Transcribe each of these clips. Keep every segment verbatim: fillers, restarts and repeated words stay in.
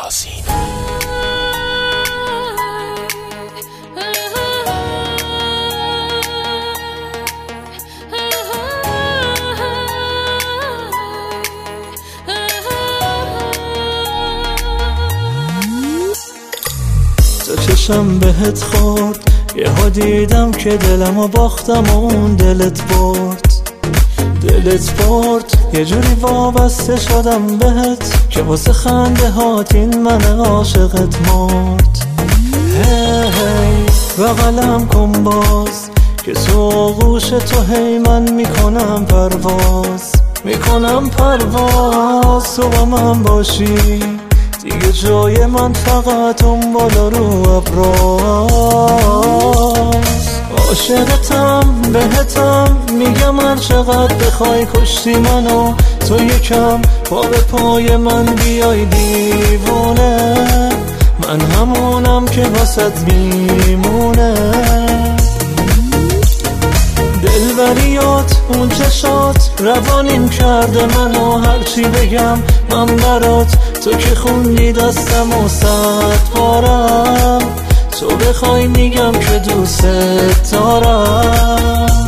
یاسین. تو چشم بهت خورد، یه ها دیدم که دلمو باختم و اون دلت برد. دلت برد یه جوری وابسته شدم بهت که واسه خنده هات این من عاشقت مرد. هی هی بغلم کن باز که تو آغوش تو هی من میکنم پرواز، میکنم پرواز. تو با من باشی دیگه جای من فقط اون بالا رو ابراز. عاشقتم بهتم میگم هر چقدر بخوای کشتی منو، تو یکم پا به پای من بیای دیوونه، من همونم که واسط میمونه. دلبریات اون چشات روانیم کرده منو، هرچی بگم من برات تو که خوندی دستم و صد بارم، تو بخوای میگم که دوست دارم.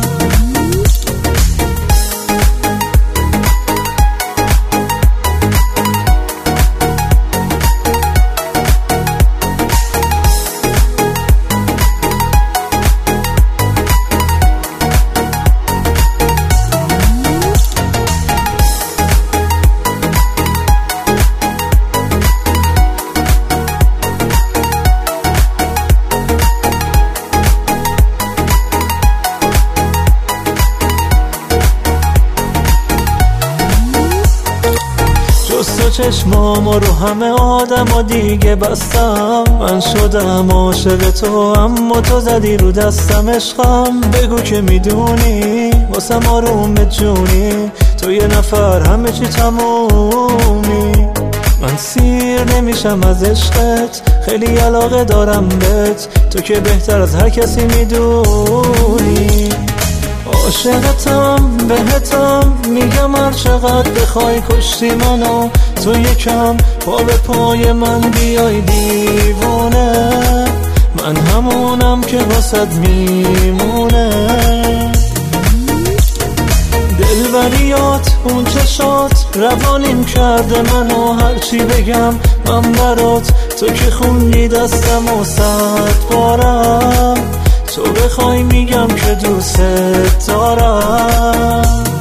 تو چشمامو رو همه آدم و دیگه بستم، من شدم عاشق تو اما تو زدی رو دستم. عشقم بگو که میدونی واسم آروم جونی، تو یه نفر همه چی تمومی. من سیر نمیشم از عشقت، خیلی علاقه دارم بهت، تو که بهتر از هر کسی میدونی. عاشقتم بهتم میگم هر چقدر بخوای کشتی منو، تو یکم پا به پای من بیای دیوونه، من همونم که واسط میمونه. دلبریات اون چشات روانیم کرده منو، هرچی بگم من برات تو که خوندی دستم و صد بارم، تو بخوای میگم که دوست دارم.